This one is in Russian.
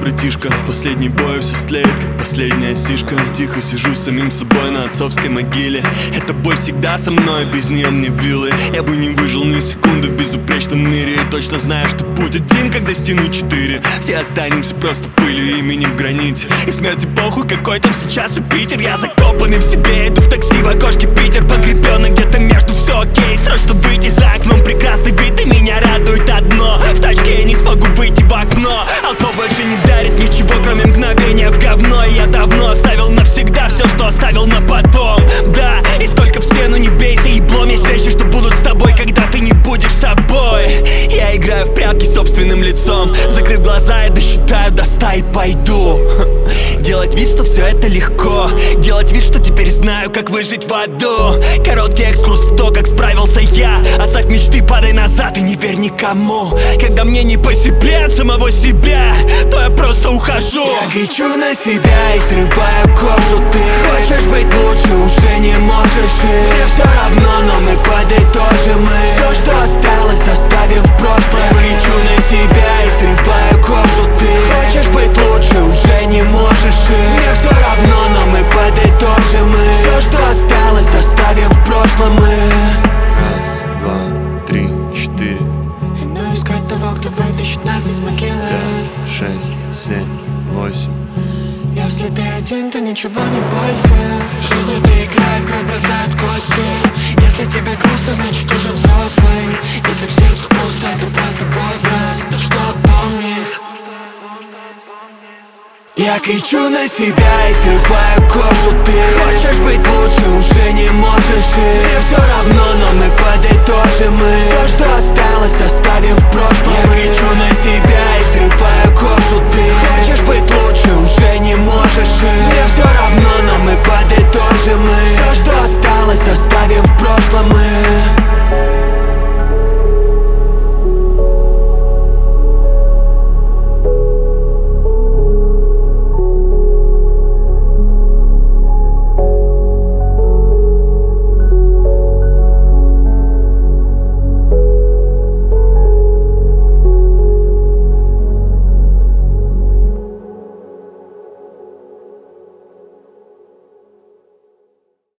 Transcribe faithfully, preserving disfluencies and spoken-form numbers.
братишка. В последний бой все стлеет, как последняя сишка. Тихо сижу с самим собой на отцовской могиле. Эта боль всегда со мной, без нее мне вилы. Я бы не выжил ни секунды в безупречном мире. И точно знаю, что путь один, когда стену четыре. Все останемся просто пылью, именем в граните. И смерти похуй, какой там сейчас у Питер. Я закопанный в себе, иду в такси в окошке Питер. Погребенный где-то между, все окей. Срочно выйти за окном, прекрасный вид, и меня радует одно: в тачке я не смогу выйти в окно. Алкоголь больше не дарит ничего, кроме мгновения в говно. И я давно оставил навсегда все, что оставил на потом. Да, и сколько в стену не бейся, еблом. Есть вещи, что будут с тобой, когда ты не будешь собой. Я играю в прятки собственным лицом. Закрыв глаза, я досчитаю до ста и пойду. Делать вид, что все это легко. Делать вид, что теперь знаю, как выжить в аду. Короткий экскурс в то, как справился я. Оставь мечты, падай назад и не верь никому. Когда мне не по себе от самого себя, то я просто ухожу. Я кричу на себя и срываю кожу. Ты хочешь быть лучше, уже не можешь. И мне все равно, но мы подытожим. И все, что осталось, оставим в прошлом. Я кричу на себя и срываю кожу. Ты хочешь быть лучше, уже не можешь. И мне все равно, но мы подытожим. И все, что осталось, оставим в прошлом. И раз, два, три, четыре. иду искать того, кто вытащит нас из могилы. Пять, шесть, семь, восемь. Если ты один, то ничего не бойся. Жизнь — это игра, и в кровь бросают кости. Если тебе грустно, значит уже взрослый. Если в сердце пусто, то просто поздно. Так что помни. Я кричу на себя и срываю кожу. Ты хочешь быть лучше, уже не можешь. И мне все равно, но мы подытожим. И все, что осталось, оставим в прошлом. Я кричу на себя и срываю кожу. Ты хочешь быть лучше, уже не можешь. И мне все равно, но мы подытожим. И все, что осталось, оставим в прошлом. И